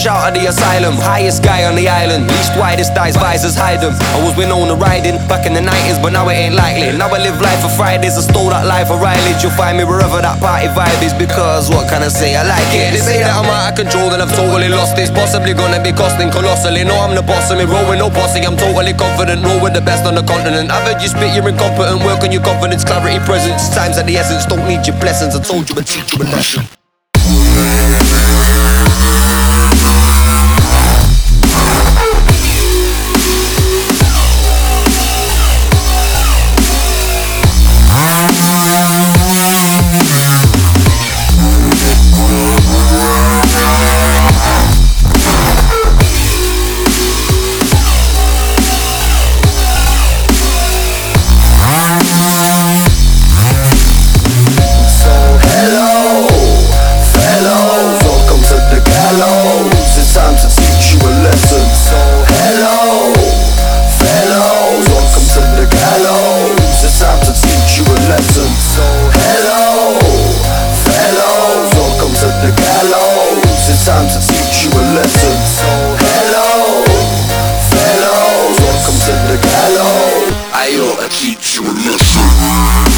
fresh out of the asylum. Highest guy on the island, least widest eyes, visors hide them. I was known to riding back in the 90s, but now it ain't likely. Now I live life for Fridays, I stole that life for Riley. You'll find me wherever that party vibe is, because what can I say, I like it. They say that I'm out of control, then I've totally lost this. Possibly gonna be costing colossally. No, I'm the boss of me, rolling no posse. I'm totally confident, roll with the best on the continent. I've heard you spit, you're incompetent. Work on your confidence, clarity, presence. Time's at the essence, don't need your blessings. I told you I'd teach you a lesson. Time to teach you a lesson. So hello, fellows, welcome to the gallows. I ought to teach you a lesson.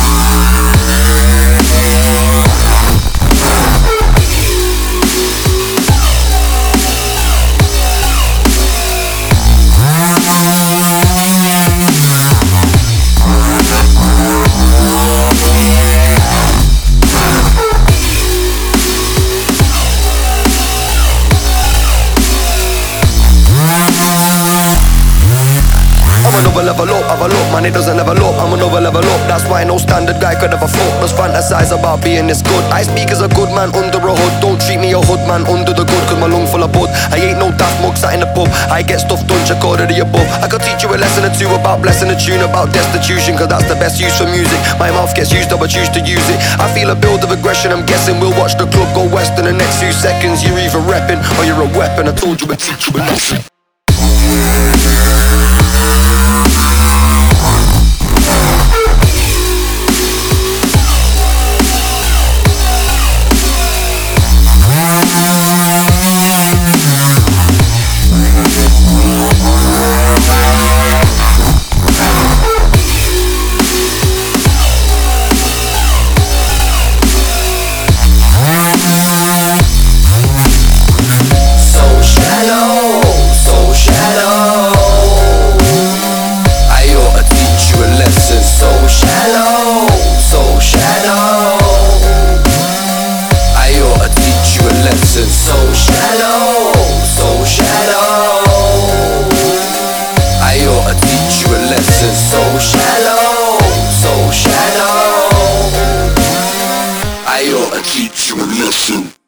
I'm another level up, man, it doesn't level up. I'm another level up, that's why no standard guy could ever float. Just fantasize about being this good. I speak as a good man under a hood. Don't treat me a hood man under the good, cause my lung full of bud. I ain't no daft mug sat in the pub. I get stuff done, check order the above. I could teach you a lesson or two about blessing a tune, about destitution, cause that's the best use for music. My mouth gets used up, I choose to use it. I feel a build of aggression, I'm guessing we'll watch the club go west in the next few seconds. You're either repping or you're a weapon. I told you I'd teach you a lesson. So shallow, so shallow. I ought to teach you a lesson. So shallow, so shallow. I ought to teach you a lesson.